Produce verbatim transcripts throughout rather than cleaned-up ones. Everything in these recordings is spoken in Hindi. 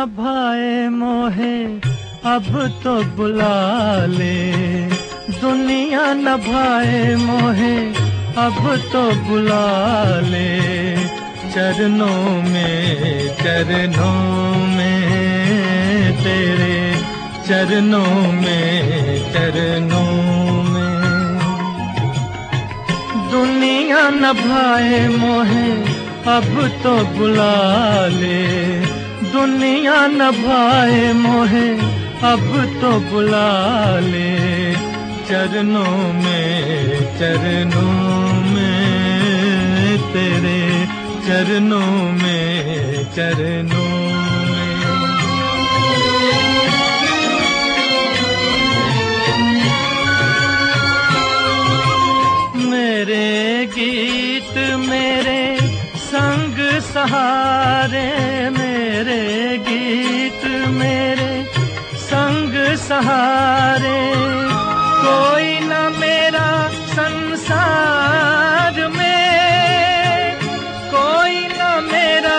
न भाए मोहे अब तो बुला ले, दुनिया न भाए मोहे अब तो बुला ले, चरणों में चरणों में तेरे, चरणों में चरणों में। दुनिया न भाए मोहे अब तो बुला ले, दुनिया न भाए मोहे अब तो बुला ले, चरणों में चरणों में तेरे, चरणों में चरणों में। मेरे गीत मेरे संग सहारे, मेरे गीत मेरे संग सहारे, कोई न मेरा संसार में, कोई न मेरा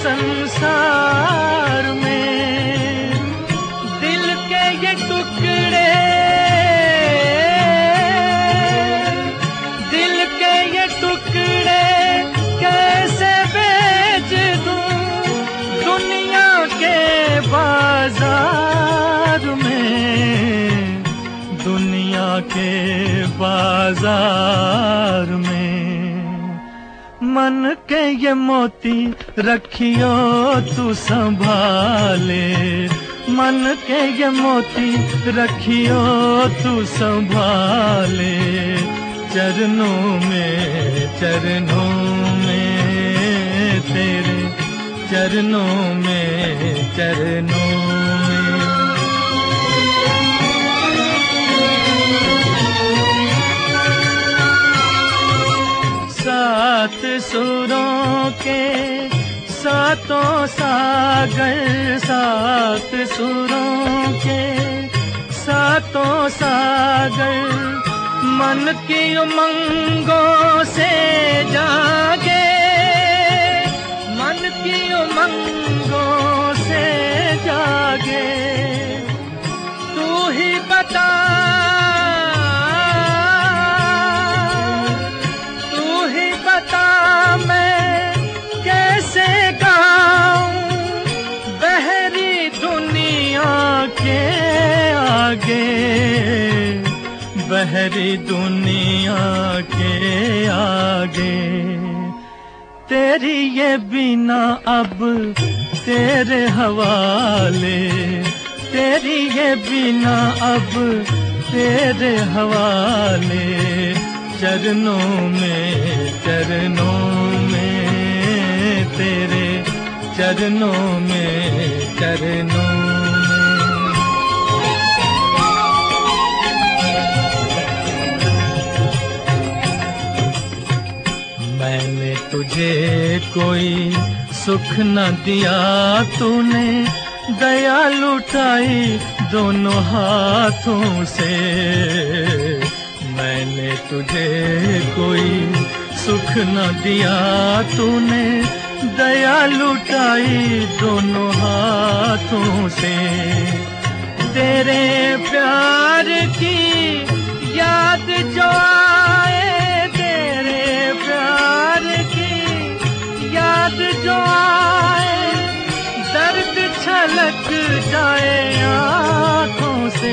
संसार में। दिल के ये टुकड़े, दिल के ये टुकड़े कैसे बेच दूं दुनिया के बाजार में, दुनिया के बाजार में। मन के ये मोती रखियो तू संभाले, मन के ये मोती रखियो तू संभाले, चरणों में चरणों में तेरे, चरणों में चरणों में। सात सुरों के सातों सागर, सात सुरों के सातों सागर, मन की उमंगों से जागे, मन की उमंगों से जागे। तू ही बता, तू ही बता मैं कैसे गाऊं बहरी दुनिया के आगे, बहरी दुनिया के आगे। तेरी ये बिना अब तेरे हवाले, तेरी ये बिना अब तेरे हवाले, चरणों में चरणों में तेरे, चरणों में चरणों में। मैंने तुझे कोई सुख न दिया, तूने दया लुटाई दोनों हाथों से। मैंने तुझे कोई सुख न दिया, तूने दया लुटाई दोनों हाथों से। तेरे प्यार की याद जो आए, तेरे प्यार की याद जो आए, दर्द छलक जाए आँखों से,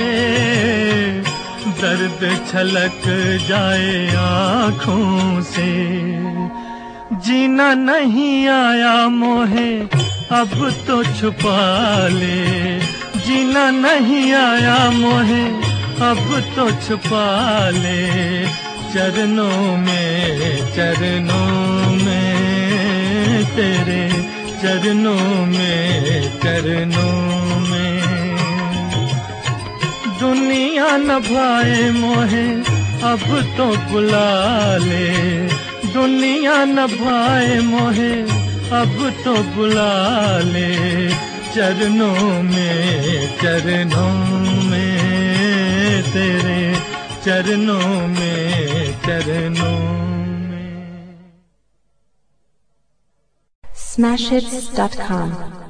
दर्द छलक जाए आँखों से। जीना नहीं आया मोहे अब तो छुपा ले, जीना नहीं आया मोहे अब तो छुपा ले, चरणों में चरणों में तेरे, चरणों में चरणों में। दुनिया न भाए मोहे अब तो बुला ले, दुनिया न भाए मोहे अब तो बुला ले, चरणों में चरणों में तेरे, चरणों में चरणों में। Smashhits dot com